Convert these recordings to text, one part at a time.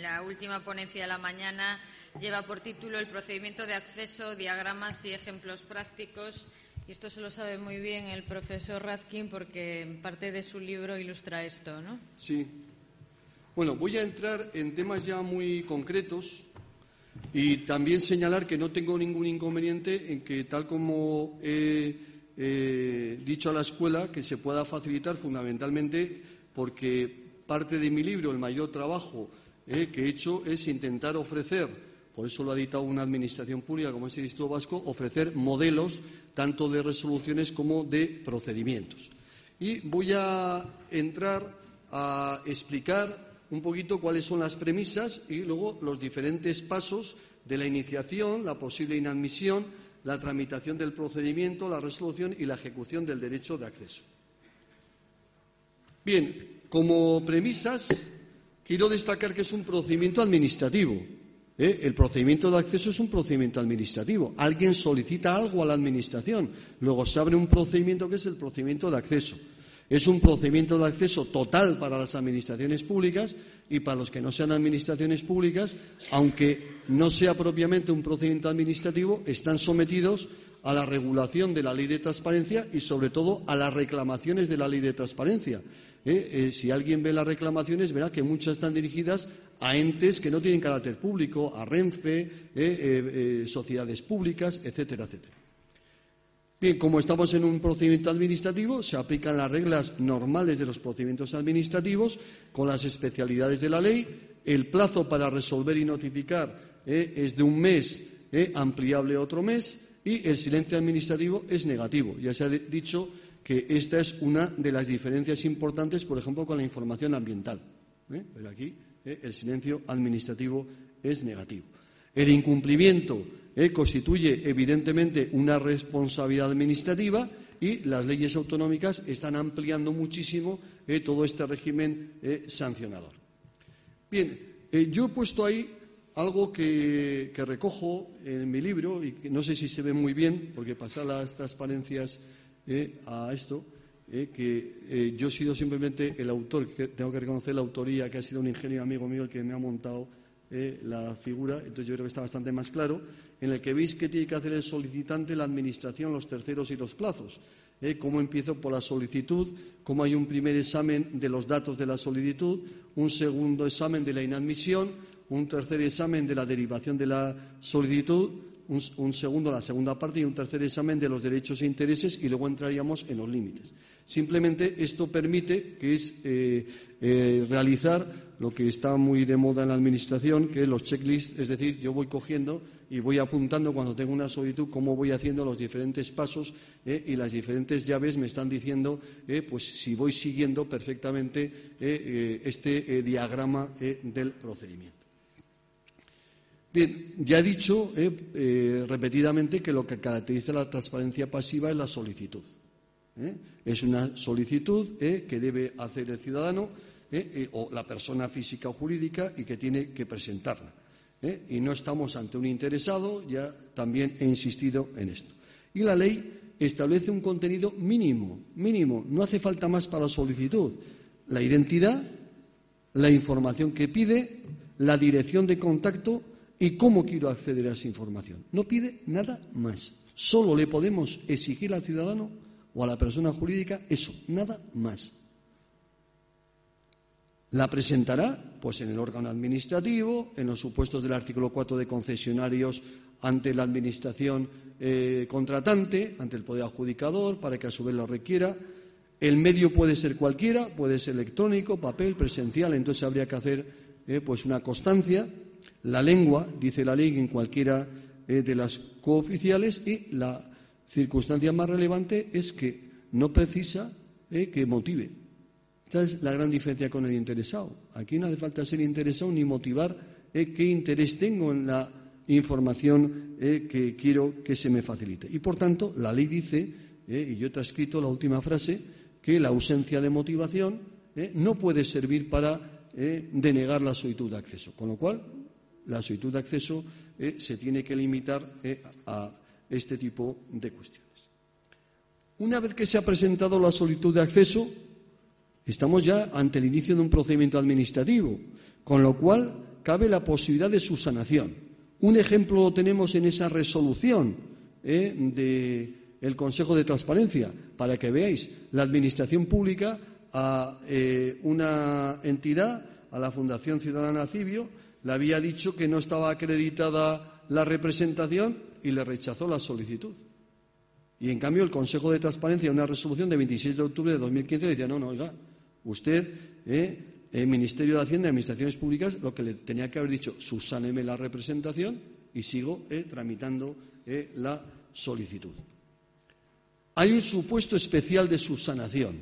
La última ponencia de la mañana lleva por título el procedimiento de acceso, diagramas y ejemplos prácticos. Y esto se lo sabe muy bien el profesor Radkin porque en parte de su libro ilustra esto, ¿no? Sí. Bueno, voy a entrar en temas ya muy concretos y también señalar que no tengo ningún inconveniente en que, tal como he dicho a la escuela, que se pueda facilitar fundamentalmente porque parte de mi libro, el mayor trabajo que he hecho es intentar ofrecer, por eso lo ha editado una administración pública como es el Instituto Vasco, ofrecer modelos tanto de resoluciones como de procedimientos. Y voy a entrar a explicar un poquito cuáles son las premisas y luego los diferentes pasos de la iniciación, la posible inadmisión, la tramitación del procedimiento, la resolución y la ejecución del derecho de acceso. Bien, como premisas, quiero destacar que es un procedimiento administrativo. El procedimiento de acceso es un procedimiento administrativo. Alguien solicita algo a la Administración. Luego se abre un procedimiento que es el procedimiento de acceso. Es un procedimiento de acceso total para las administraciones públicas y para los que no sean administraciones públicas, aunque no sea propiamente un procedimiento administrativo, están sometidos a la regulación de la Ley de Transparencia y, sobre todo, a las reclamaciones de la Ley de Transparencia. Si alguien ve las reclamaciones, verá que muchas están dirigidas a entes que no tienen carácter público, a Renfe, sociedades públicas, etcétera, etcétera. Bien, como estamos en un procedimiento administrativo, se aplican las reglas normales de los procedimientos administrativos con las especialidades de la ley. El plazo para resolver y notificar es de 1 mes, ampliable otro mes, y el silencio administrativo es negativo. Ya se ha dicho que esta es una de las diferencias importantes, por ejemplo, con la información ambiental. Pero aquí el silencio administrativo es negativo. El incumplimiento constituye, evidentemente, una responsabilidad administrativa y las leyes autonómicas están ampliando muchísimo todo este régimen sancionador. Bien, yo he puesto ahí algo que recojo en mi libro y que no sé si se ve muy bien, porque pasar las transparencias a esto, que yo he sido simplemente el autor, que tengo que reconocer la autoría, que ha sido un ingeniero amigo mío el que me ha montado la figura, entonces yo creo que está bastante más claro, en el que veis qué tiene que hacer el solicitante, la Administración, los terceros y los plazos. Cómo empiezo por la solicitud, cómo hay un primer examen de los datos de la solicitud, un segundo examen de la inadmisión, un tercer examen de la derivación de la solicitud, un segundo, la segunda parte, y un tercer examen de los derechos e intereses, y luego entraríamos en los límites. Simplemente esto permite, que es realizar lo que está muy de moda en la Administración, que es los checklists, es decir, yo voy cogiendo y voy apuntando cuando tengo una solicitud cómo voy haciendo los diferentes pasos y las diferentes llaves me están diciendo pues si voy siguiendo perfectamente este diagrama del procedimiento. Bien, ya he dicho repetidamente que lo que caracteriza la transparencia pasiva es la solicitud. Es una solicitud que debe hacer el ciudadano o la persona física o jurídica y que tiene que presentarla. Y no estamos ante un interesado, ya también he insistido en esto. Y la ley establece un contenido mínimo, no hace falta más para la solicitud. La identidad, la información que pide, la dirección de contacto y cómo quiero acceder a esa información. No pide nada más. Solo le podemos exigir al ciudadano o a la persona jurídica eso, nada más. La presentará pues en el órgano administrativo, en los supuestos del artículo 4 de concesionarios ante la Administración contratante, ante el Poder Adjudicador, para que a su vez lo requiera. El medio puede ser cualquiera, puede ser electrónico, papel, presencial, entonces habría que hacer pues una constancia. La lengua, dice la ley, en cualquiera de las cooficiales, y la circunstancia más relevante es que no precisa que motive. Esta es la gran diferencia con el interesado. Aquí no hace falta ser interesado ni motivar qué interés tengo en la información que quiero que se me facilite. Y, por tanto, la ley dice, y yo he transcrito la última frase, que la ausencia de motivación no puede servir para denegar la solicitud de acceso. Con lo cual, la solicitud de acceso se tiene que limitar a este tipo de cuestiones. Una vez que se ha presentado la solicitud de acceso, estamos ya ante el inicio de un procedimiento administrativo, con lo cual cabe la posibilidad de subsanación. Un ejemplo lo tenemos en esa resolución del Consejo de Transparencia, para que veáis. La Administración Pública a una entidad, a la Fundación Ciudadana Cibio, le había dicho que no estaba acreditada la representación y le rechazó la solicitud. Y en cambio el Consejo de Transparencia, en una resolución de 26 de octubre de 2015, le decía, no, oiga, usted, el Ministerio de Hacienda y Administraciones Públicas, lo que le tenía que haber dicho, subsáneme la representación y sigo tramitando la solicitud. Hay un supuesto especial de subsanación,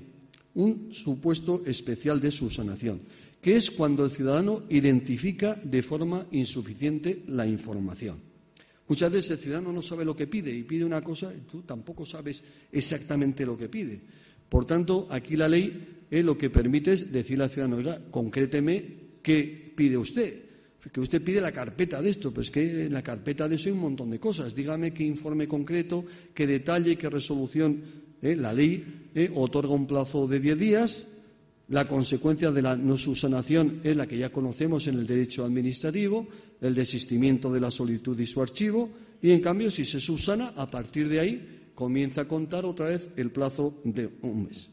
que es cuando el ciudadano identifica de forma insuficiente la información. Muchas veces el ciudadano no sabe lo que pide y pide una cosa y tú tampoco sabes exactamente lo que pide. Por tanto, aquí la ley lo que permite es decirle al ciudadano, oiga, concréteme qué pide usted. Que usted pide la carpeta de esto, pues que en la carpeta de eso hay un montón de cosas. Dígame qué informe concreto, qué detalle, qué resolución. La ley otorga un plazo de 10 días. La consecuencia de la no subsanación es la que ya conocemos en el derecho administrativo, el desistimiento de la solicitud y su archivo, y en cambio, si se subsana, a partir de ahí comienza a contar otra vez el plazo de un mes.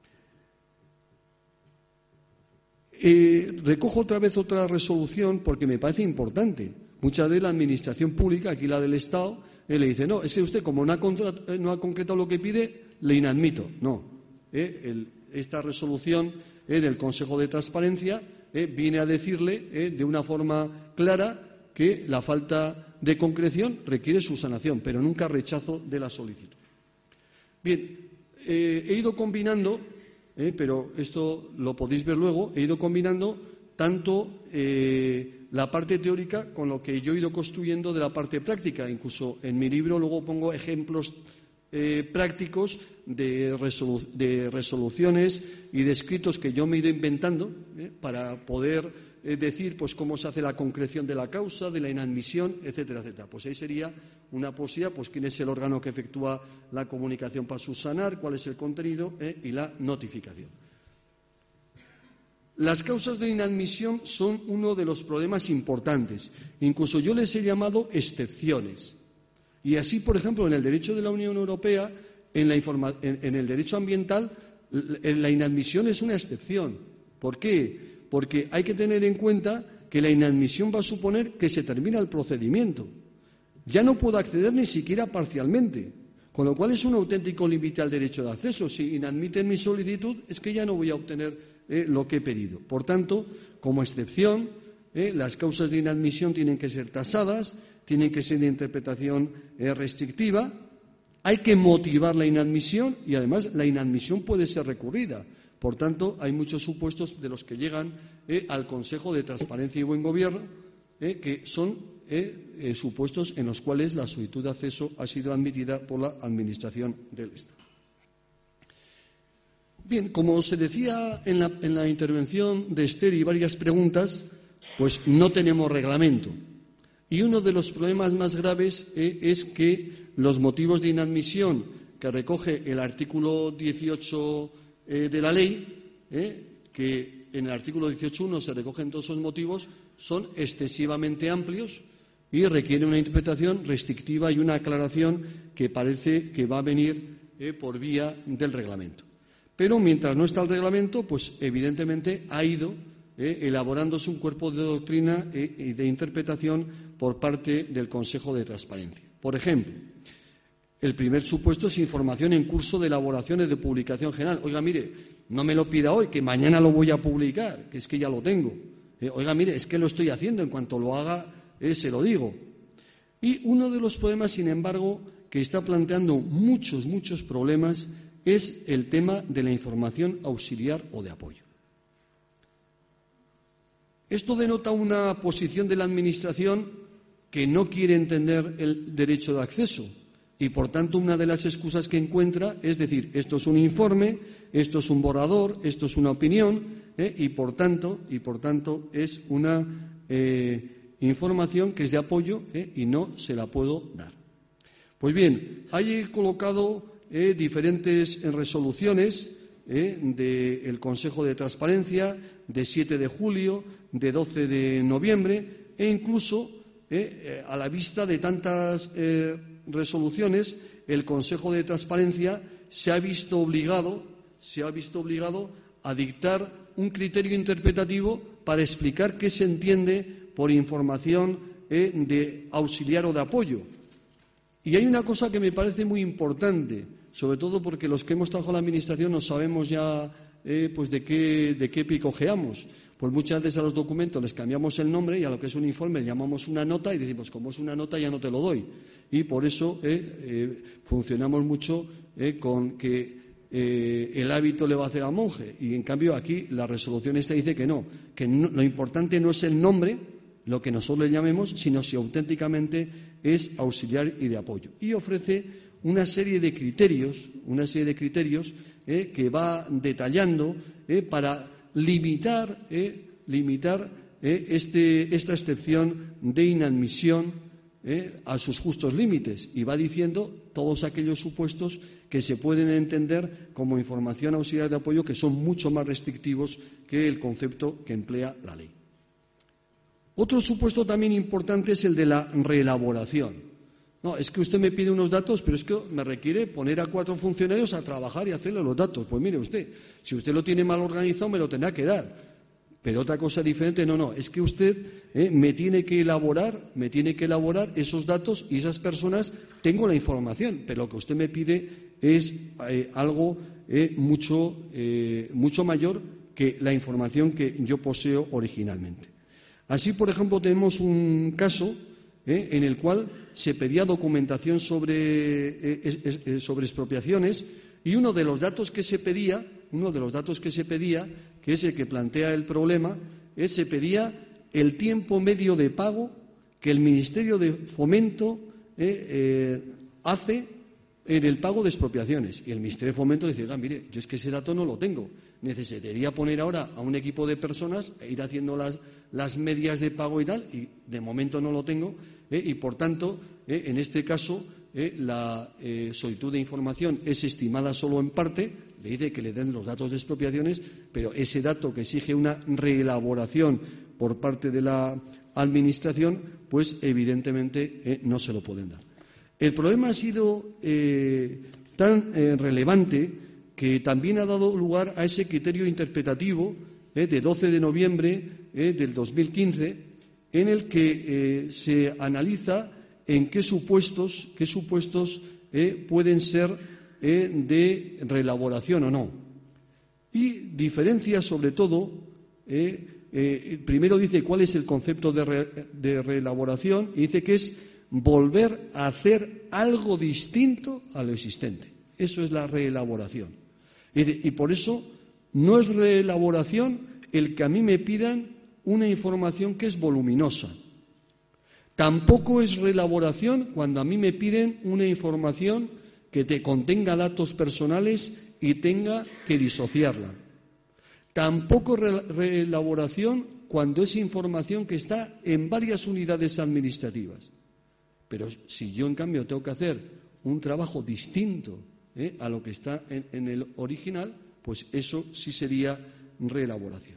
Recojo otra vez otra resolución porque me parece importante. Muchas veces la Administración Pública, aquí la del Estado, le dice, no, es que usted como no ha concretado lo que pide, le inadmito. No, esta resolución del Consejo de Transparencia viene a decirle de una forma clara que la falta de concreción requiere subsanación, pero nunca rechazo de la solicitud. Bien, he ido combinando, pero esto lo podéis ver luego, he ido combinando tanto la parte teórica con lo que yo he ido construyendo de la parte práctica. Incluso en mi libro luego pongo ejemplos prácticos de resoluciones y de escritos que yo me he ido inventando para poder decir pues cómo se hace la concreción de la causa, de la inadmisión, etcétera, etcétera. Pues ahí sería una posibilidad, pues quién es el órgano que efectúa la comunicación para subsanar, cuál es el contenido y la notificación. Las causas de inadmisión son uno de los problemas importantes. Incluso yo les he llamado excepciones. Y así, por ejemplo, en el derecho de la Unión Europea, en el derecho ambiental, la inadmisión es una excepción. ¿Por qué? Porque hay que tener en cuenta que la inadmisión va a suponer que se termina el procedimiento. Ya no puedo acceder ni siquiera parcialmente, con lo cual es un auténtico límite al derecho de acceso. Si inadmiten mi solicitud, es que ya no voy a obtener lo que he pedido. Por tanto, como excepción, las causas de inadmisión tienen que ser tasadas, tienen que ser de interpretación restrictiva, hay que motivar la inadmisión y además la inadmisión puede ser recurrida. Por tanto, hay muchos supuestos de los que llegan al Consejo de Transparencia y Buen Gobierno que son supuestos en los cuales la solicitud de acceso ha sido admitida por la Administración del Estado. Bien, como se decía en la intervención de Esther y varias preguntas, pues no tenemos reglamento. Y uno de los problemas más graves es que los motivos de inadmisión que recoge el artículo 18 de la ley, que en el artículo 18.1 se recogen todos esos motivos, son excesivamente amplios y requieren una interpretación restrictiva y una aclaración que parece que va a venir por vía del reglamento. Pero mientras no está el reglamento, pues evidentemente ha ido elaborándose un cuerpo de doctrina y de interpretación por parte del Consejo de Transparencia. Por ejemplo, el primer supuesto es información en curso de elaboración y de publicación general. Oiga, mire, no me lo pida hoy, que mañana lo voy a publicar, que es que ya lo tengo. Oiga, mire, es que lo estoy haciendo, en cuanto lo haga, se lo digo. Y uno de los problemas, sin embargo, que está planteando muchos problemas, es el tema de la información auxiliar o de apoyo. Esto denota una posición de la Administración que no quiere entender el derecho de acceso y, por tanto, una de las excusas que encuentra es decir, esto es un informe, esto es un borrador, esto es una opinión y, por tanto, es una información que es de apoyo y no se la puedo dar. Pues bien, he colocado diferentes resoluciones del Consejo de Transparencia de 7 de julio, de 12 de noviembre e incluso a la vista de tantas resoluciones, el Consejo de Transparencia se ha visto obligado a dictar un criterio interpretativo para explicar qué se entiende por información de auxiliar o de apoyo. Y hay una cosa que me parece muy importante, sobre todo porque los que hemos trabajado en la Administración no sabemos ya pues de qué picojeamos. Pues muchas veces a los documentos les cambiamos el nombre y a lo que es un informe le llamamos una nota y decimos, como es una nota ya no te lo doy. Y por eso funcionamos mucho con que el hábito le va a hacer al monje. Y en cambio aquí la resolución esta dice que no, lo importante no es el nombre, lo que nosotros le llamemos, sino si auténticamente es auxiliar y de apoyo. Y ofrece una serie de criterios que va detallando para limitar esta excepción de inadmisión a sus justos límites, y va diciendo todos aquellos supuestos que se pueden entender como información auxiliar de apoyo, que son mucho más restrictivos que el concepto que emplea la ley. Otro supuesto también importante es el de la reelaboración. No, es que usted me pide unos datos, pero es que me requiere poner a 4 funcionarios a trabajar y hacerle los datos. Pues mire usted, si usted lo tiene mal organizado, me lo tendrá que dar. Pero otra cosa diferente, no, es que usted me tiene que elaborar esos datos y esas personas, tengo la información, pero lo que usted me pide es algo mucho mayor que la información que yo poseo originalmente. Así, por ejemplo, tenemos un caso en el cual se pedía documentación sobre expropiaciones, y uno de los datos que se pedía, que es el que plantea el problema, se pedía el tiempo medio de pago que el Ministerio de Fomento hace en el pago de expropiaciones. Y el Ministerio de Fomento dice, mire, yo es que ese dato no lo tengo. Necesitaría poner ahora a un equipo de personas e ir haciendo las medias de pago y tal, y de momento no lo tengo, y por tanto, en este caso, la solicitud de información es estimada solo en parte, le dice que le den los datos de expropiaciones, pero ese dato que exige una reelaboración por parte de la Administración, pues evidentemente no se lo pueden dar. El problema ha sido tan relevante que también ha dado lugar a ese criterio interpretativo de 12 de noviembre del 2015, en el que se analiza en qué supuestos pueden ser de reelaboración o no. Y diferencia sobre todo, primero dice cuál es el concepto de reelaboración, y dice que es volver a hacer algo distinto a lo existente. Eso es la reelaboración. Y por eso no es reelaboración el que a mí me pidan una información que es voluminosa. Tampoco es reelaboración cuando a mí me piden una información que te contenga datos personales y tenga que disociarla. Tampoco es reelaboración cuando es información que está en varias unidades administrativas. Pero si yo, en cambio, tengo que hacer un trabajo distinto a lo que está en el original, pues eso sí sería reelaboración.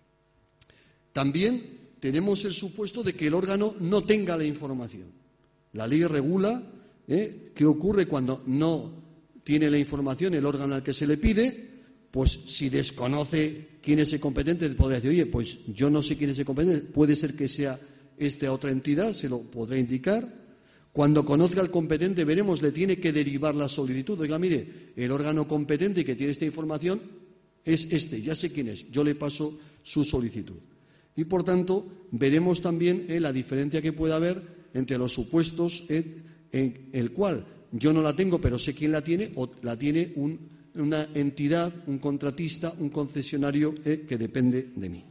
También tenemos el supuesto de que el órgano no tenga la información. La ley regula qué ocurre cuando no tiene la información el órgano al que se le pide. Pues si desconoce quién es el competente, podría decir, oye, pues yo no sé quién es el competente, puede ser que sea esta otra entidad, se lo podrá indicar. Cuando conozca al competente, veremos, le tiene que derivar la solicitud. Oiga, mire, el órgano competente que tiene esta información es este, ya sé quién es, yo le paso su solicitud. Y, por tanto, veremos también la diferencia que puede haber entre los supuestos en el cual yo no la tengo, pero sé quién la tiene, o la tiene una entidad, un contratista, un concesionario que depende de mí.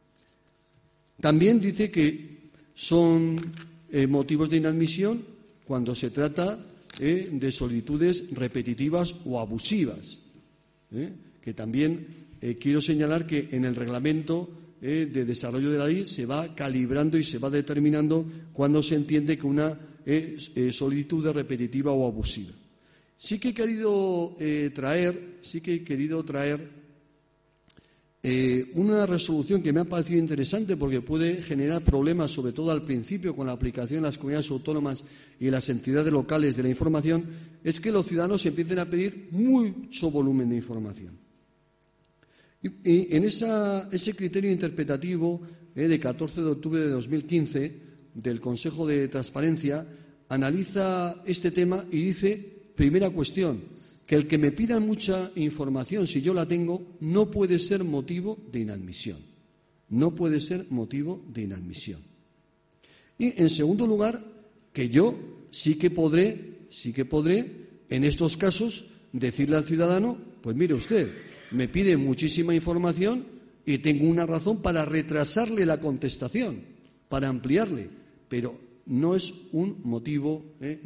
También dice que son motivos de inadmisión cuando se trata de solicitudes repetitivas o abusivas. Que también quiero señalar que en el reglamento de desarrollo de la ley se va calibrando y se va determinando cuando se entiende que una solicitud es repetitiva o abusiva. Sí que he querido traer una resolución que me ha parecido interesante porque puede generar problemas, sobre todo al principio, con la aplicación en las comunidades autónomas y en las entidades locales de la información, es que los ciudadanos empiecen a pedir mucho volumen de información. Y en ese criterio interpretativo de 14 de octubre de 2015 del Consejo de Transparencia, analiza este tema y dice, primera cuestión, que el que me pida mucha información, si yo la tengo, no puede ser motivo de inadmisión. No puede ser motivo de inadmisión. Y, en segundo lugar, que yo sí que podré, en estos casos, decirle al ciudadano, pues mire usted, me pide muchísima información y tengo una razón para retrasarle la contestación, para ampliarle, pero no es un motivo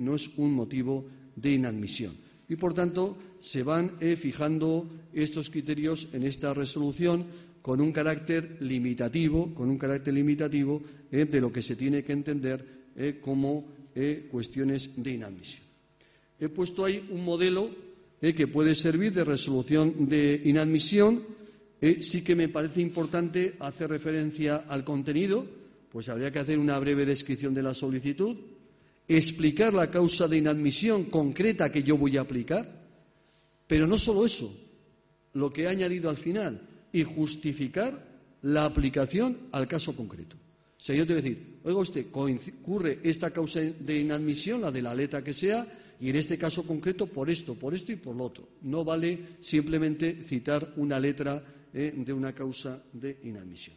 de inadmisión. Y, por tanto, se van fijando estos criterios en esta resolución con un carácter limitativo de lo que se tiene que entender como cuestiones de inadmisión. He puesto ahí un modelo que puede servir de resolución de inadmisión. Sí que me parece importante hacer referencia al contenido, pues habría que hacer una breve descripción de la solicitud, explicar la causa de inadmisión concreta que yo voy a aplicar, pero no solo eso, lo que he añadido al final, y justificar la aplicación al caso concreto. O sea, yo te voy a decir, oiga usted, concurre esta causa de inadmisión, la de la letra que sea, y en este caso concreto por esto y por lo otro. No vale simplemente citar una letra de una causa de inadmisión.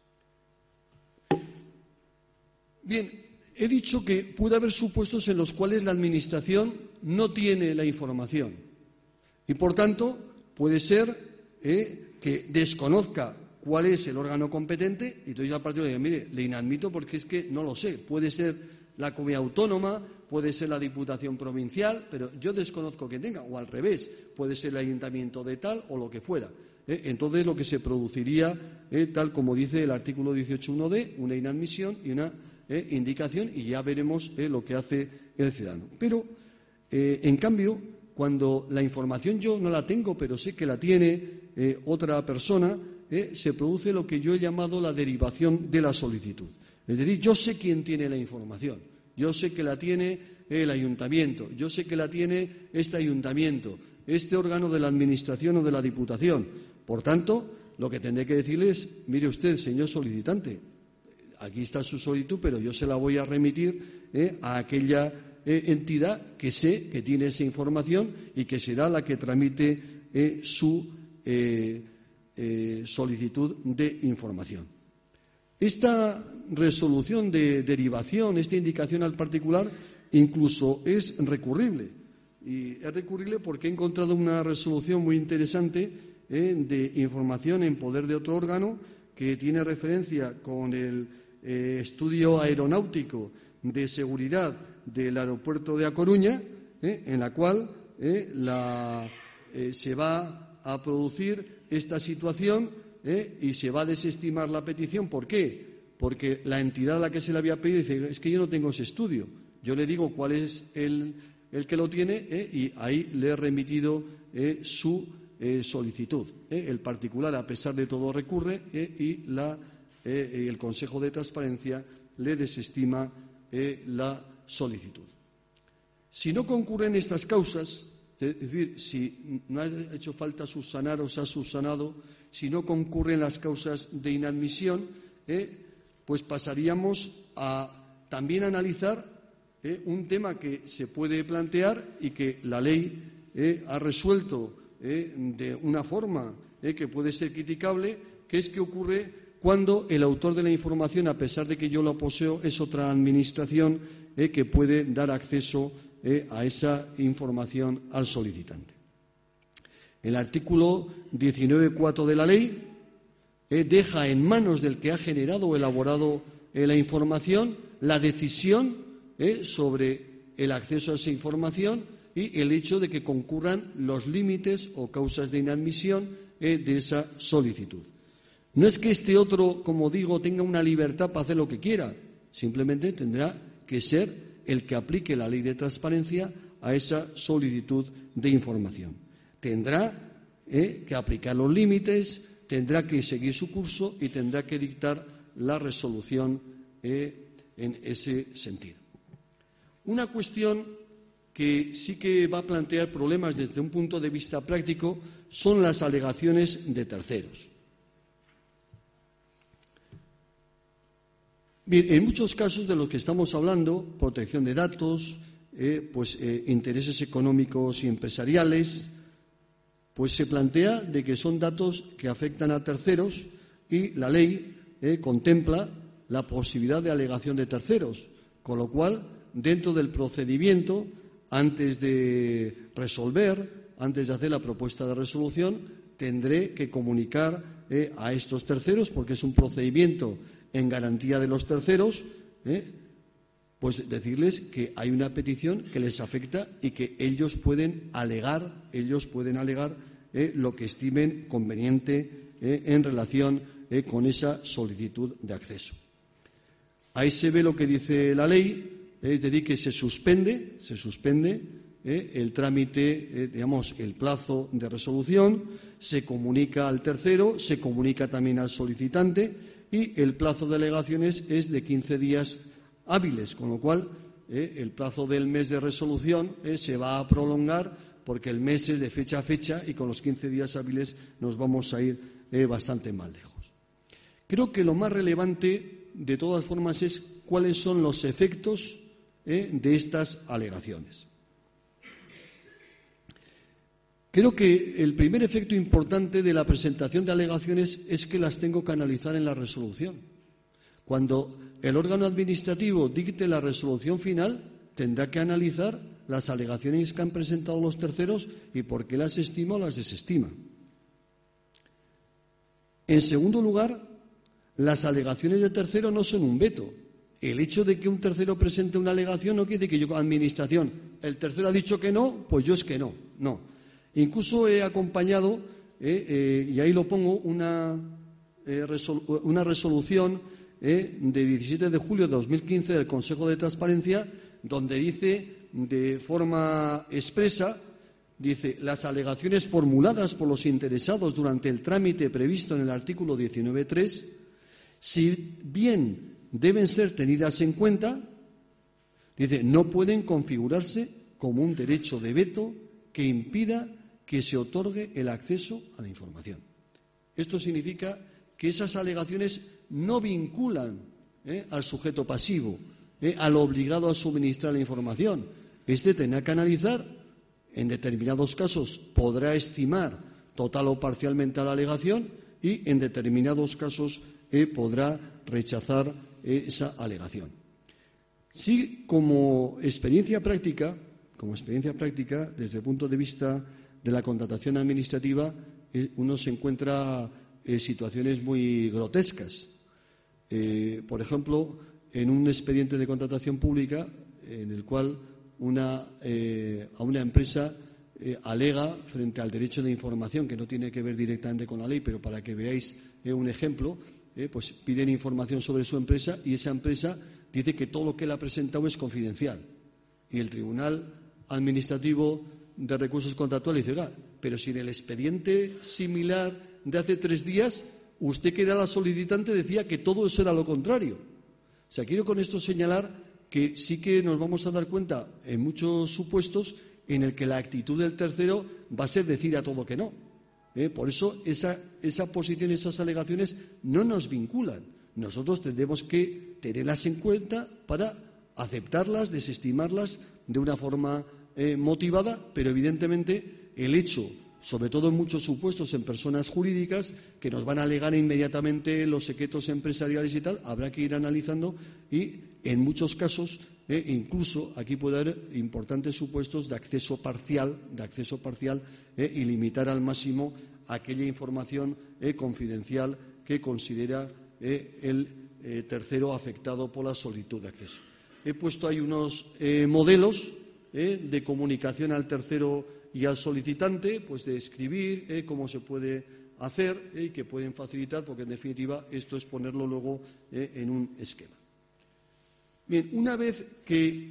Bien. He dicho que puede haber supuestos en los cuales la Administración no tiene la información y, por tanto, puede ser que desconozca cuál es el órgano competente y entonces al partido le diga, mire, le inadmito porque es que no lo sé. Puede ser la comunidad autónoma, puede ser la Diputación Provincial, pero yo desconozco que tenga, o al revés, puede ser el ayuntamiento de tal o lo que fuera. Entonces, lo que se produciría, tal como dice el artículo 18.1d, una inadmisión y una indicación, y ya veremos lo que hace el ciudadano. Pero, en cambio, cuando la información yo no la tengo, pero sé que la tiene otra persona, se produce lo que yo he llamado la derivación de la solicitud. Es decir, yo sé quién tiene la información, yo sé que la tiene el ayuntamiento, yo sé que la tiene este ayuntamiento, este órgano de la Administración o de la Diputación. Por tanto, lo que tendré que decirle es, mire usted, señor solicitante, aquí está su solicitud, pero yo se la voy a remitir a aquella entidad que sé que tiene esa información y que será la que tramite su solicitud de información. Esta resolución de derivación, esta indicación al particular, incluso es recurrible. Y es recurrible porque he encontrado una resolución muy interesante de información en poder de otro órgano que tiene referencia con el estudio aeronáutico de seguridad del aeropuerto de A Coruña, en la cual se va a producir esta situación y se va a desestimar la petición. ¿Por qué? Porque la entidad a la que se le había pedido dice, es que yo no tengo ese estudio. Yo le digo cuál es el que lo tiene y ahí le he remitido su solicitud. El particular, a pesar de todo, recurre y el Consejo de Transparencia le desestima la solicitud. Si no concurren estas causas, es decir, si no ha hecho falta subsanar o se ha subsanado, si no concurren las causas de inadmisión, pues pasaríamos a también analizar un tema que se puede plantear y que la ley ha resuelto de una forma que puede ser criticable, que es que ocurre cuando el autor de la información, a pesar de que yo la poseo, es otra administración que puede dar acceso a esa información al solicitante. El artículo 19.4 de la ley deja en manos del que ha generado o elaborado la información la decisión sobre el acceso a esa información y el hecho de que concurran los límites o causas de inadmisión de esa solicitud. No es que este otro, como digo, tenga una libertad para hacer lo que quiera, simplemente tendrá que ser el que aplique la ley de transparencia a esa solicitud de información. Tendrá que aplicar los límites, tendrá que seguir su curso y tendrá que dictar la resolución en ese sentido. Una cuestión que sí que va a plantear problemas desde un punto de vista práctico son las alegaciones de terceros. Bien, en muchos casos de los que estamos hablando, protección de datos, intereses económicos y empresariales, pues se plantea de que son datos que afectan a terceros y la ley contempla la posibilidad de alegación de terceros, con lo cual, dentro del procedimiento, antes de resolver, antes de hacer la propuesta de resolución, tendré que comunicar a estos terceros, porque es un procedimiento en garantía de los terceros, pues decirles que hay una petición que les afecta y que ellos pueden alegar lo que estimen conveniente en relación con esa solicitud de acceso. Ahí se ve lo que dice la ley, es decir, que se suspende el trámite, el plazo de resolución, se comunica al tercero, se comunica también al solicitante y el plazo de alegaciones es de 15 días hábiles, con lo cual el plazo del mes de resolución se va a prolongar porque el mes es de fecha a fecha y con los 15 días hábiles nos vamos a ir bastante más lejos. Creo que lo más relevante, de todas formas, es cuáles son los efectos de estas alegaciones. Creo que el primer efecto importante de la presentación de alegaciones es que las tengo que analizar en la resolución. Cuando el órgano administrativo dicte la resolución final, tendrá que analizar las alegaciones que han presentado los terceros y por qué las estima o las desestima. En segundo lugar, las alegaciones de tercero no son un veto. El hecho de que un tercero presente una alegación no quiere decir que yo, administración, el tercero ha dicho que no, pues yo es que no. No. Incluso he acompañado, y ahí lo pongo, una resolución de 17 de julio de 2015 del Consejo de Transparencia, donde dice de forma expresa, dice, las alegaciones formuladas por los interesados durante el trámite previsto en el artículo 19.3, si bien deben ser tenidas en cuenta, dice, no pueden configurarse como un derecho de veto que impida que se otorgue el acceso a la información. Esto significa que esas alegaciones no vinculan al sujeto pasivo, al obligado a suministrar la información. Este tendrá que analizar, en determinados casos podrá estimar total o parcialmente a la alegación y en determinados casos podrá rechazar esa alegación. Sí, como experiencia práctica, desde el punto de vista de la contratación administrativa, uno se encuentra situaciones muy grotescas. Por ejemplo, en un expediente de contratación pública en el cual a una empresa alega frente al derecho de información, que no tiene que ver directamente con la ley, pero para que veáis un ejemplo, pues piden información sobre su empresa y esa empresa dice que todo lo que él ha presentado es confidencial. Y el Tribunal Administrativo de Recursos Contractuales dice, pero si en el expediente similar de hace 3 días usted, que era la solicitante, decía que todo eso era lo contrario. O sea, quiero con esto señalar que sí que nos vamos a dar cuenta en muchos supuestos en el que la actitud del tercero va a ser decir a todo que no. Por eso esa posición, esas alegaciones no nos vinculan. Nosotros tendremos que tenerlas en cuenta para aceptarlas, desestimarlas de una forma motivada, pero evidentemente el hecho, sobre todo en muchos supuestos en personas jurídicas, que nos van a alegar inmediatamente los secretos empresariales y tal, habrá que ir analizando y en muchos casos incluso aquí puede haber importantes supuestos de acceso parcial y limitar al máximo aquella información confidencial que considera el tercero afectado por la solicitud de acceso. He puesto ahí unos modelos de comunicación al tercero y al solicitante, pues de escribir cómo se puede hacer y que pueden facilitar, porque en definitiva esto es ponerlo luego en un esquema. Bien, una vez que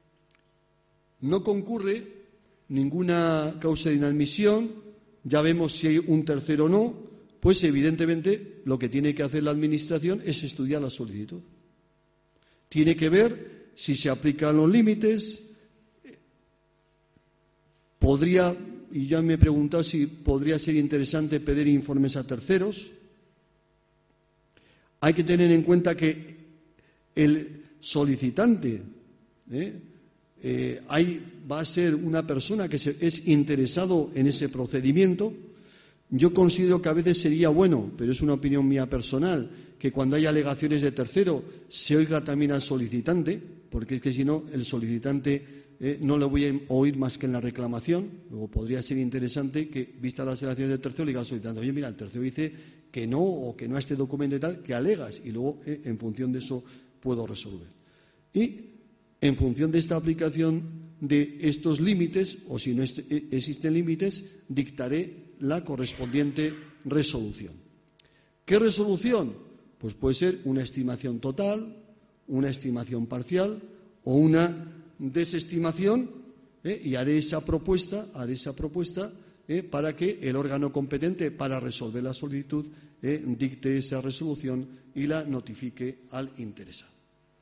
no concurre ninguna causa de inadmisión, ya vemos si hay un tercero o no, pues evidentemente lo que tiene que hacer la Administración es estudiar la solicitud. Tiene que ver si se aplican los límites. Podría, y ya me he preguntado si podría ser interesante pedir informes a terceros. Hay que tener en cuenta que el solicitante va a ser una persona que es interesado en ese procedimiento. Yo considero que a veces sería bueno, pero es una opinión mía personal, que cuando hay alegaciones de tercero se oiga también al solicitante, porque es que si no, el solicitante no le voy a oír más que en la reclamación. Luego podría ser interesante que, vistas las alegaciones del tercero, le diga al solicitante: oye, mira, el tercero dice que no, o que no a este documento y tal, que alegas, y luego en función de eso puedo resolver. Y en función de esta aplicación de estos límites, o si no existen límites, dictaré la correspondiente resolución. ¿Qué resolución? Pues puede ser una estimación total, una estimación parcial o una desestimación, y haré esa propuesta para que el órgano competente para resolver la solicitud dicte esa resolución y la notifique al interesado.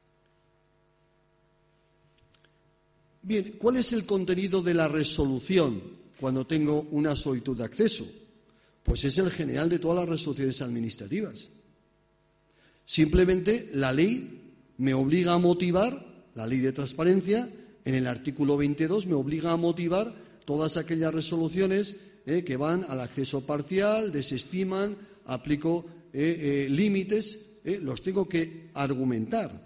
Bien, ¿cuál es el contenido de la resolución cuando tengo una solicitud de acceso? Pues es el general de todas las resoluciones administrativas. Simplemente la ley me obliga a motivar, la ley de transparencia, en el artículo 22 me obliga a motivar todas aquellas resoluciones que van al acceso parcial, desestiman, aplico límites, los tengo que argumentar.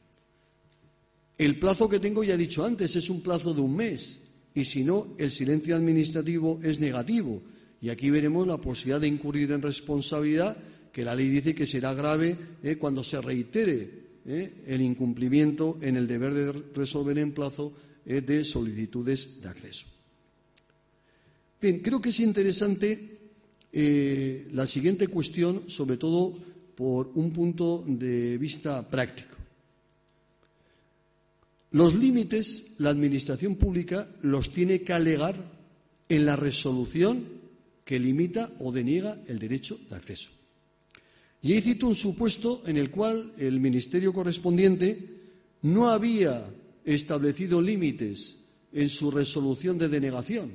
El plazo que tengo, ya he dicho antes, es un plazo de 1 mes, y si no, el silencio administrativo es negativo. Y aquí veremos la posibilidad de incurrir en responsabilidad, que la ley dice que será grave cuando se reitere el incumplimiento en el deber de resolver en plazo de solicitudes de acceso. Bien, creo que es interesante la siguiente cuestión, sobre todo por un punto de vista práctico. Los límites, la Administración pública los tiene que alegar en la resolución que limita o deniega el derecho de acceso. Y ahí cito un supuesto en el cual el Ministerio correspondiente no había establecido límites en su resolución de denegación.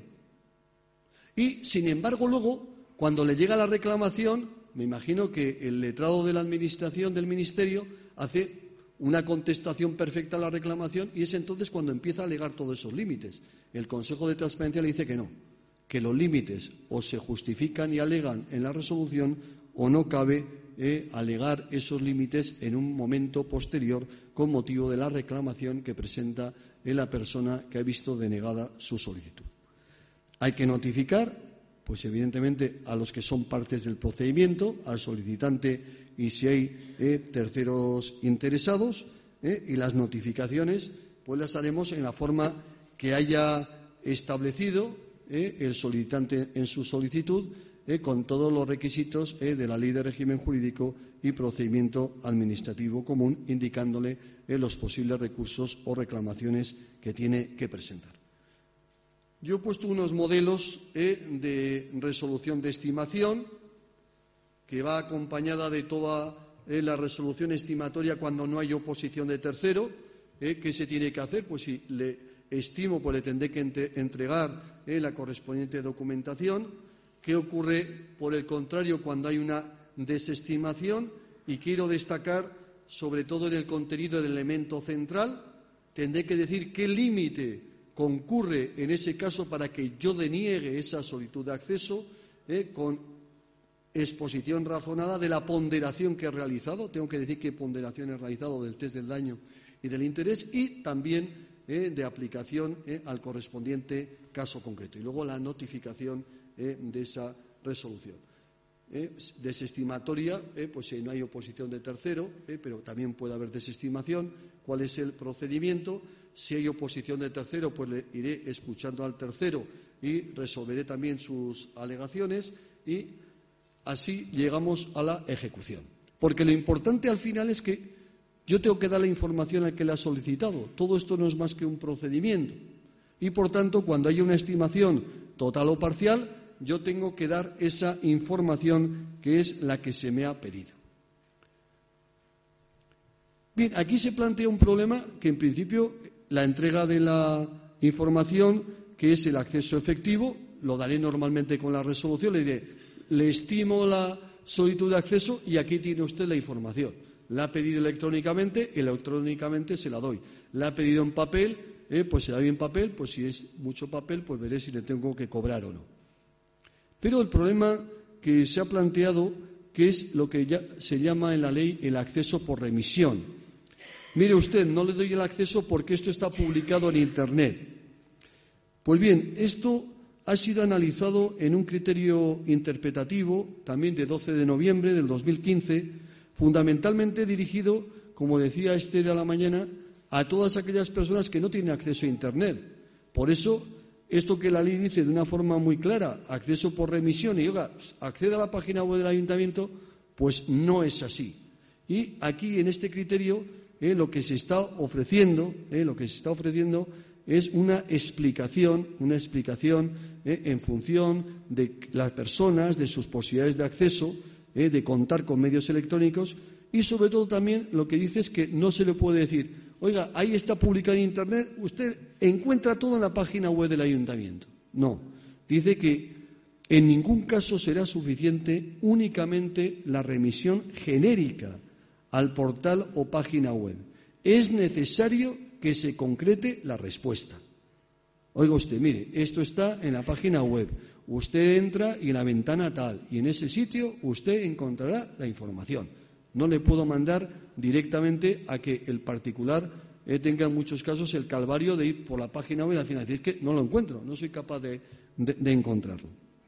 Y, sin embargo, luego, cuando le llega la reclamación, me imagino que el letrado de la Administración del Ministerio hace una contestación perfecta a la reclamación, y es entonces cuando empieza a alegar todos esos límites. El Consejo de Transparencia le dice que no, que los límites o se justifican y alegan en la resolución o no cabe alegar esos límites en un momento posterior con motivo de la reclamación que presenta la persona que ha visto denegada su solicitud. Hay que notificar, pues evidentemente, a los que son partes del procedimiento, al solicitante y si hay terceros interesados, y las notificaciones pues las haremos en la forma que haya establecido el solicitante en su solicitud, con todos los requisitos de la Ley de Régimen Jurídico y Procedimiento Administrativo Común, indicándole los posibles recursos o reclamaciones que tiene que presentar. Yo he puesto unos modelos de resolución de estimación que va acompañada de toda la resolución estimatoria cuando no hay oposición de tercero. ¿Qué se tiene que hacer? Pues si le estimo, pues le tendré que entregar la correspondiente documentación. ¿Qué ocurre, por el contrario, cuando hay una desestimación? Y quiero destacar, sobre todo en el contenido del elemento central, tendré que decir qué límite concurre en ese caso para que yo deniegue esa solicitud de acceso, con exposición razonada de la ponderación que he realizado. Tengo que decir qué ponderación he realizado del test del daño y del interés, y también de aplicación al correspondiente caso concreto. Y luego la notificación de esa resolución. Desestimatoria, pues si no hay oposición de tercero, pero también puede haber desestimación. ¿Cuál es el procedimiento? Si hay oposición de tercero, pues le iré escuchando al tercero y resolveré también sus alegaciones, y así llegamos a la ejecución. Porque lo importante al final es que yo tengo que dar la información al que la ha solicitado. Todo esto no es más que un procedimiento. Y, por tanto, cuando haya una estimación total o parcial, yo tengo que dar esa información que es la que se me ha pedido. Bien, aquí se plantea un problema que en principio la entrega de la información, que es el acceso efectivo, lo daré normalmente con la resolución, le diré, le estimo la solicitud de acceso y aquí tiene usted la información. La ha pedido electrónicamente se la doy. La ha pedido en papel, pues se la doy en papel, pues si es mucho papel, pues veré si le tengo que cobrar o no. Pero el problema que se ha planteado, que es lo que ya se llama en la ley el acceso por remisión. Mire usted, no le doy el acceso porque esto está publicado en Internet. Pues bien, esto ha sido analizado en un criterio interpretativo, también de 12 de noviembre del 2015, fundamentalmente dirigido, como decía Esther a la mañana, a todas aquellas personas que no tienen acceso a Internet. Por eso, esto que la ley dice de una forma muy clara, acceso por remisión, y oiga, accede a la página web del ayuntamiento, pues no es así. Y aquí, en este criterio, lo que se está ofreciendo es una explicación en función de las personas, de sus posibilidades de acceso, de contar con medios electrónicos, y sobre todo también lo que dice es que no se le puede decir, oiga, ahí está publicado en Internet, usted encuentra todo en la página web del ayuntamiento. No, dice que en ningún caso será suficiente únicamente la remisión genérica al portal o página web. Es necesario que se concrete la respuesta. Oiga usted, mire, esto está en la página web. Usted entra y en la ventana tal, y en ese sitio usted encontrará la información. No le puedo mandar directamente a que el particular tenga en muchos casos el calvario de ir por la página web y al final decir, es que no lo encuentro, no soy capaz de encontrarlo.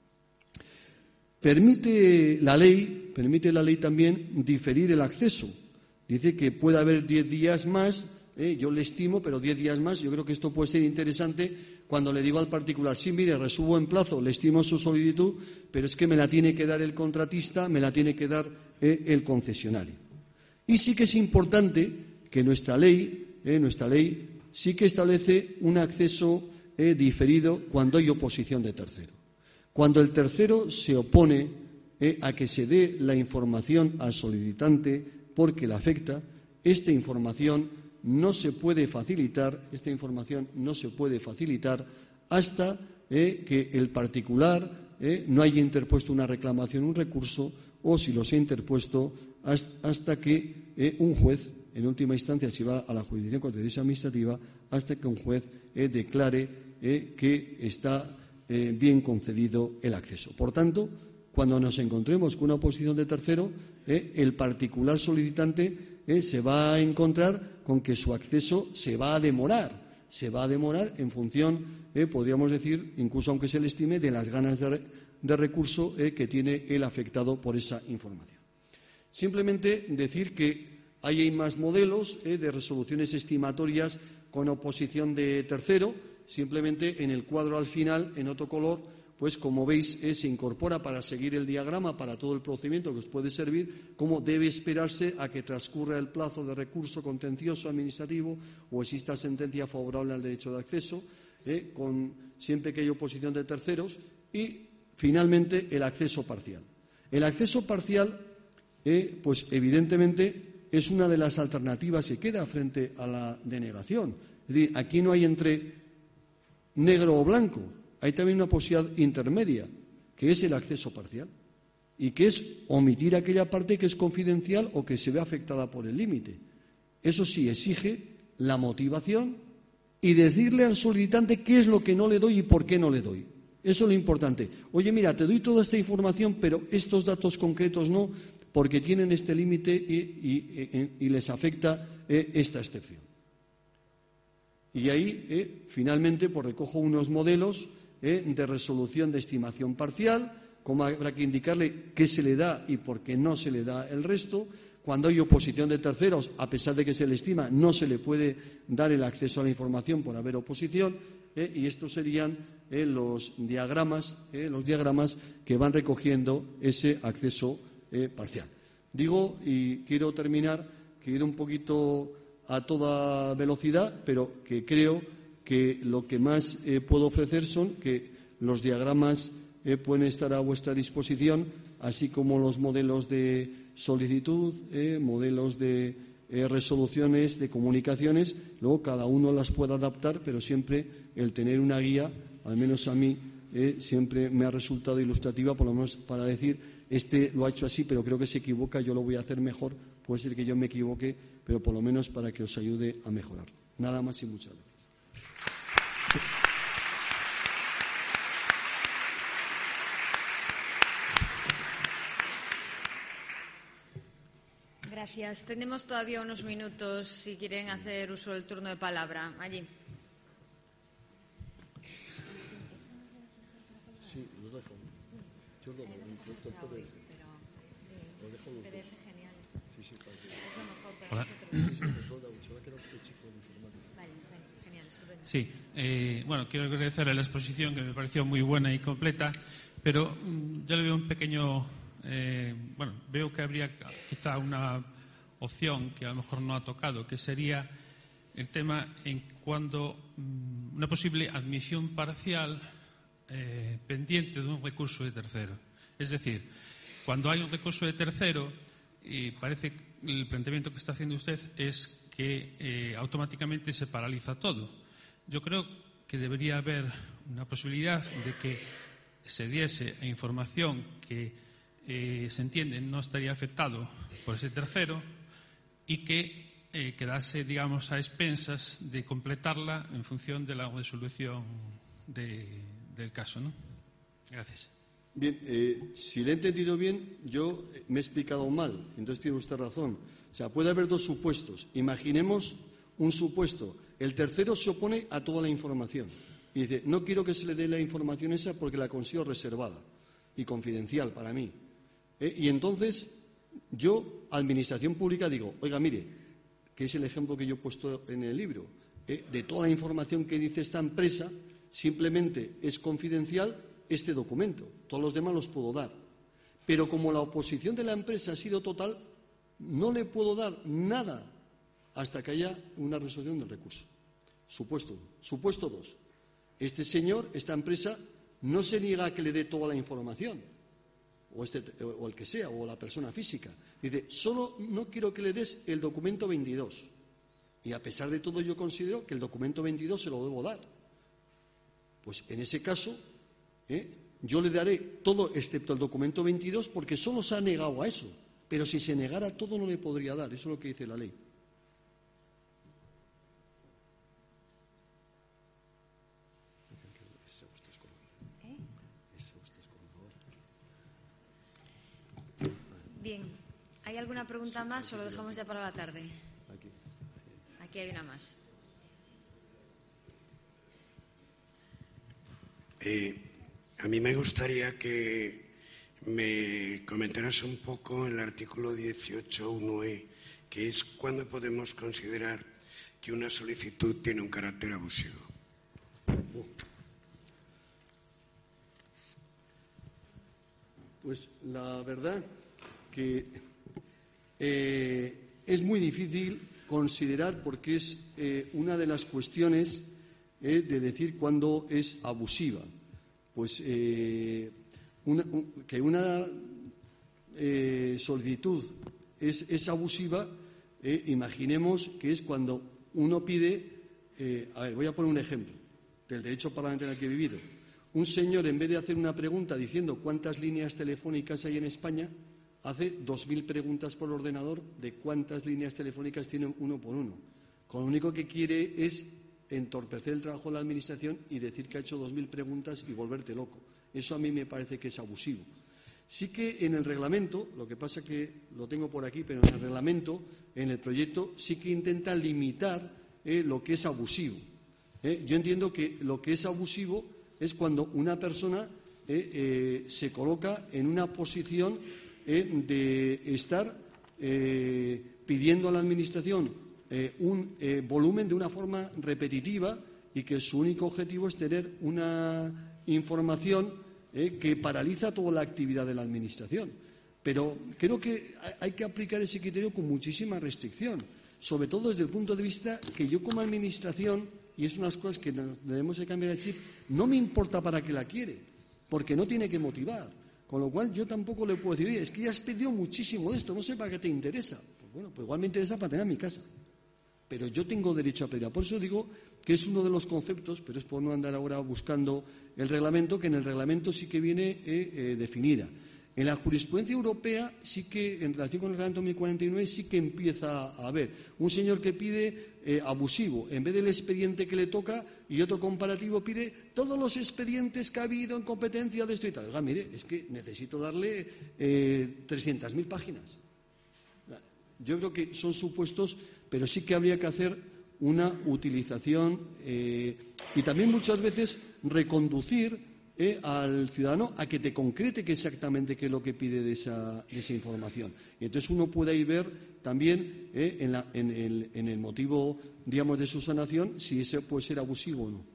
Permite la ley también diferir el acceso. Dice que puede haber 10 días más, yo le estimo, pero 10 días más, yo creo que esto puede ser interesante cuando le digo al particular, sí, mire, resubo en plazo, le estimo su solicitud, pero es que me la tiene que dar el contratista, me la tiene que dar el concesionario. Y sí que es importante que nuestra ley sí que establece un acceso diferido cuando hay oposición de tercero. Cuando el tercero se opone a que se dé la información al solicitante porque le afecta, esta información no se puede facilitar hasta que el particular no haya interpuesto una reclamación, un recurso, o si los ha interpuesto, hasta que un juez, en última instancia, si va a la jurisdicción contenciosa administrativa, hasta que un juez declare que está bien concedido el acceso. Por tanto, cuando nos encontremos con una oposición de tercero, el particular solicitante se va a encontrar con que su acceso se va a demorar en función, podríamos decir, incluso aunque se le estime, de las ganas de recurso que tiene el afectado por esa información. Simplemente decir que hay más modelos de resoluciones estimatorias con oposición de tercero. Simplemente en el cuadro al final, en otro color, pues como veis, se incorpora para seguir el diagrama para todo el procedimiento que os puede servir, cómo debe esperarse a que transcurra el plazo de recurso contencioso administrativo o exista sentencia favorable al derecho de acceso, siempre que haya oposición de terceros, y finalmente el acceso parcial. El acceso parcial, pues evidentemente es una de las alternativas que queda frente a la denegación. Es decir, aquí no hay entre negro o blanco. Hay también una posibilidad intermedia, que es el acceso parcial, y que es omitir aquella parte que es confidencial o que se ve afectada por el límite. Eso sí, exige la motivación y decirle al solicitante qué es lo que no le doy y por qué no le doy. Eso es lo importante. Oye, mira, te doy toda esta información, pero estos datos concretos no, porque tienen este límite y les afecta esta excepción. Y ahí, finalmente, pues recojo unos modelos de resolución de estimación parcial, cómo habrá que indicarle qué se le da y por qué no se le da el resto. Cuando hay oposición de terceros, a pesar de que se le estima, no se le puede dar el acceso a la información por haber oposición, y estos serían los diagramas que van recogiendo ese acceso parcial. Digo, y quiero terminar, que he ido un poquito a toda velocidad, pero que creo que lo que más puedo ofrecer son que los diagramas pueden estar a vuestra disposición, así como los modelos de solicitud, modelos de resoluciones, de comunicaciones. Luego cada uno las puede adaptar, pero siempre el tener una guía, al menos a mí, siempre me ha resultado ilustrativa, por lo menos para decir, este lo ha hecho así, pero creo que se equivoca, yo lo voy a hacer mejor. Puede ser que yo me equivoque, pero por lo menos para que os ayude a mejorarlo. Nada más y muchas gracias. Gracias. Tenemos todavía unos minutos si quieren hacer uso del turno de palabra. Allí. Sí, lo dejo. Yo lo dejo. PDF genial. Sí, sí, para que... Es lo mejor para Hola. Genial, estupendo. Sí, bueno, quiero agradecerle la exposición, que me pareció muy buena y completa, pero yo le veo un pequeño... veo que habría quizá una opción que a lo mejor no ha tocado, que sería el tema en cuando una posible admisión parcial pendiente de un recurso de tercero. Es decir, cuando hay un recurso de tercero, parece que el planteamiento que está haciendo usted es que automáticamente se paraliza todo. Yo creo que debería haber una posibilidad de que se diese información que se entiende no estaría afectado por ese tercero y que quedase, digamos, a expensas de completarla en función de la resolución del caso, ¿no? Gracias. Bien, si le he entendido bien, yo me he explicado mal, entonces tiene usted razón. O sea, puede haber dos supuestos. Imaginemos un supuesto. El tercero se opone a toda la información y dice, no quiero que se le dé la información esa porque la considero reservada y confidencial para mí. Y entonces yo, administración pública, digo, oiga, mire, que es el ejemplo que yo he puesto en el libro, de toda la información que dice esta empresa, simplemente es confidencial este documento, todos los demás los puedo dar. Pero como la oposición de la empresa ha sido total, no le puedo dar nada hasta que haya una resolución del recurso. Supuesto 2. Este señor, esta empresa, no se niega a que le dé toda la información, o el que sea, o la persona física. Dice, solo no quiero que le des el documento 22. Y a pesar de todo yo considero que el documento 22 se lo debo dar. Pues en ese caso, yo le daré todo excepto el documento 22 porque solo se ha negado a eso. Pero si se negara todo no le podría dar. Eso es lo que dice la ley. Bien, ¿hay alguna pregunta más o lo dejamos ya para la tarde? Aquí hay una más. A mí me gustaría que me comentaras un poco el artículo 18.1e, que es cuándo podemos considerar que una solicitud tiene un carácter abusivo. Pues la verdad que es muy difícil considerar porque es una de las cuestiones de decir cuándo es abusiva. Pues que una solicitud es abusiva, imaginemos que es cuando uno pide, voy a poner un ejemplo del derecho parlamentario que he vivido. Un señor, en vez de hacer una pregunta diciendo cuántas líneas telefónicas hay en España, hace 2.000 preguntas por ordenador de cuántas líneas telefónicas tiene uno por uno. Con lo único que quiere es entorpecer el trabajo de la Administración y decir que ha hecho 2.000 preguntas y volverte loco. Eso a mí me parece que es abusivo. Sí que en el reglamento, lo que pasa que lo tengo por aquí, pero en el reglamento, en el proyecto, sí que intenta limitar lo que es abusivo. Yo entiendo que lo que es abusivo es cuando una persona se coloca en una posición de estar pidiendo a la Administración un volumen de una forma repetitiva y que su único objetivo es tener una información que paraliza toda la actividad de la Administración. Pero creo que hay que aplicar ese criterio con muchísima restricción, sobre todo desde el punto de vista que yo como Administración, y es unas cosas que debemos de cambiar el chip, no me importa para qué la quiere, porque no tiene que motivar. Con lo cual yo tampoco le puedo decir, oye, es que ya has pedido muchísimo de esto, no sé para qué te interesa. Pues bueno, pues igual me interesa para tener en mi casa. Pero yo tengo derecho a pedir. Por eso digo que es uno de los conceptos, pero es por no andar ahora buscando el reglamento, que en el reglamento sí que viene definida. En la jurisprudencia europea sí que, en relación con el reglamento 1049, sí que empieza a haber un señor que pide abusivo, en vez del expediente que le toca, y otro comparativo pide todos los expedientes que ha habido en competencia de esto y tal. Oiga, mire, es que necesito darle 300.000 páginas. Yo creo que son supuestos, pero sí que habría que hacer una utilización y también muchas veces reconducir al ciudadano a que te concrete qué exactamente qué es lo que pide de esa información. Y entonces uno puede ahí ver también en el motivo, digamos, de su sanación si ese puede ser abusivo o no.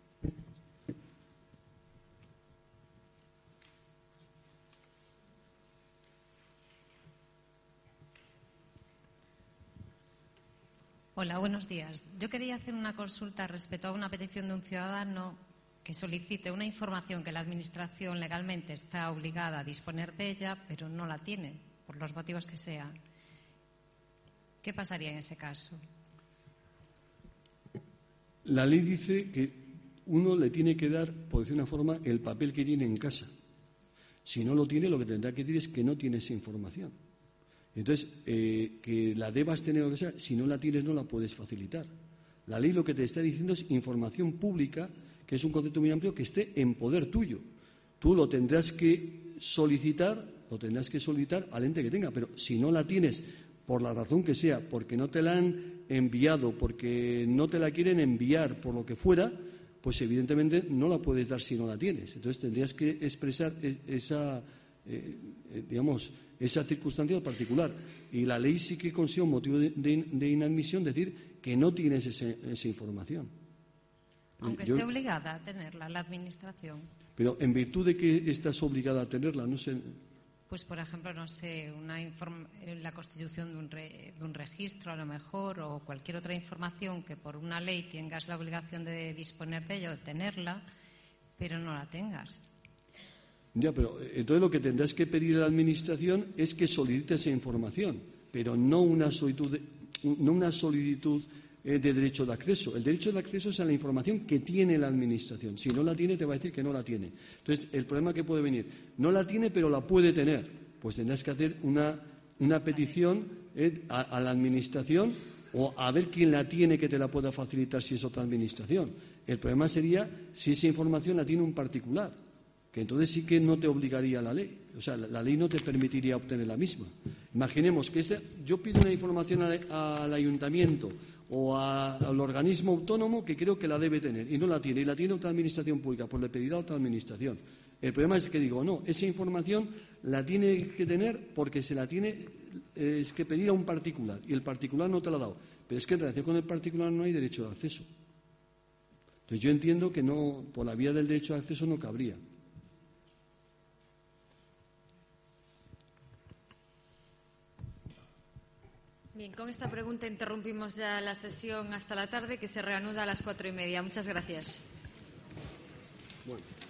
Hola, buenos días. Yo quería hacer una consulta respecto a una petición de un ciudadano que solicite una información que la Administración legalmente está obligada a disponer de ella, pero no la tiene, por los motivos que sean. ¿Qué pasaría en ese caso? La ley dice que uno le tiene que dar, por decir una forma, el papel que tiene en casa. Si no lo tiene, lo que tendrá que decir es que no tiene esa información. Entonces, que la debas tener o que sea, si no la tienes no la puedes facilitar. La ley lo que te está diciendo es información pública, que es un concepto muy amplio, que esté en poder tuyo. Tú lo tendrás que solicitar al ente que tenga, pero si no la tienes, por la razón que sea, porque no te la han enviado, porque no te la quieren enviar, por lo que fuera, pues evidentemente no la puedes dar si no la tienes. Entonces tendrías que expresar esa circunstancia particular. Y la ley sí que considera un motivo de inadmisión decir que no tienes esa información. Aunque esté obligada a tenerla la Administración. Pero en virtud de que estás obligada a tenerla, no sé. Pues, por ejemplo, no sé, la constitución de un registro, a lo mejor, o cualquier otra información que por una ley tengas la obligación de disponer de ella o tenerla, pero no la tengas. Ya, pero entonces lo que tendrás que pedir a la Administración es que solicite esa información, pero no una solicitud de derecho de acceso. El derecho de acceso es a la información que tiene la Administración. Si no la tiene, te va a decir que no la tiene. Entonces, el problema que puede venir, no la tiene, pero la puede tener. Pues tendrás que hacer una petición a la Administración o a ver quién la tiene que te la pueda facilitar si es otra Administración. El problema sería si esa información la tiene un particular, que entonces sí que no te obligaría la ley. O sea, la ley no te permitiría obtener la misma. Imaginemos que yo pido una información al ayuntamiento o al organismo autónomo que creo que la debe tener y no la tiene, y la tiene otra administración pública, pues le pedirá a otra administración. El problema es que digo, no, esa información la tiene que tener porque se la tiene es que pedir a un particular y el particular no te la ha dado. Pero es que en relación con el particular no hay derecho de acceso. Entonces yo entiendo que no, por la vía del derecho de acceso no cabría. Bien, con esta pregunta interrumpimos ya la sesión hasta la tarde, que se reanuda a las 4:30. Muchas gracias. Bueno.